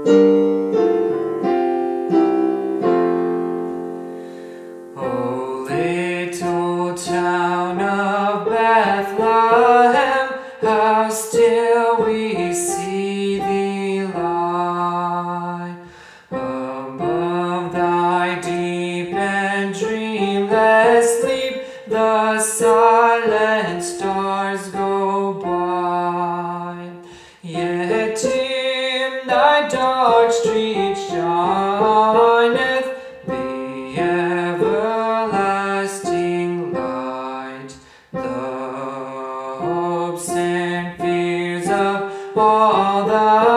O little town of Bethlehem, how still we see thee lie. Above thy deep and dreamless sleep, the silent stars go by. Yet in thy dark street shineth the everlasting light. The hopes and fears of all the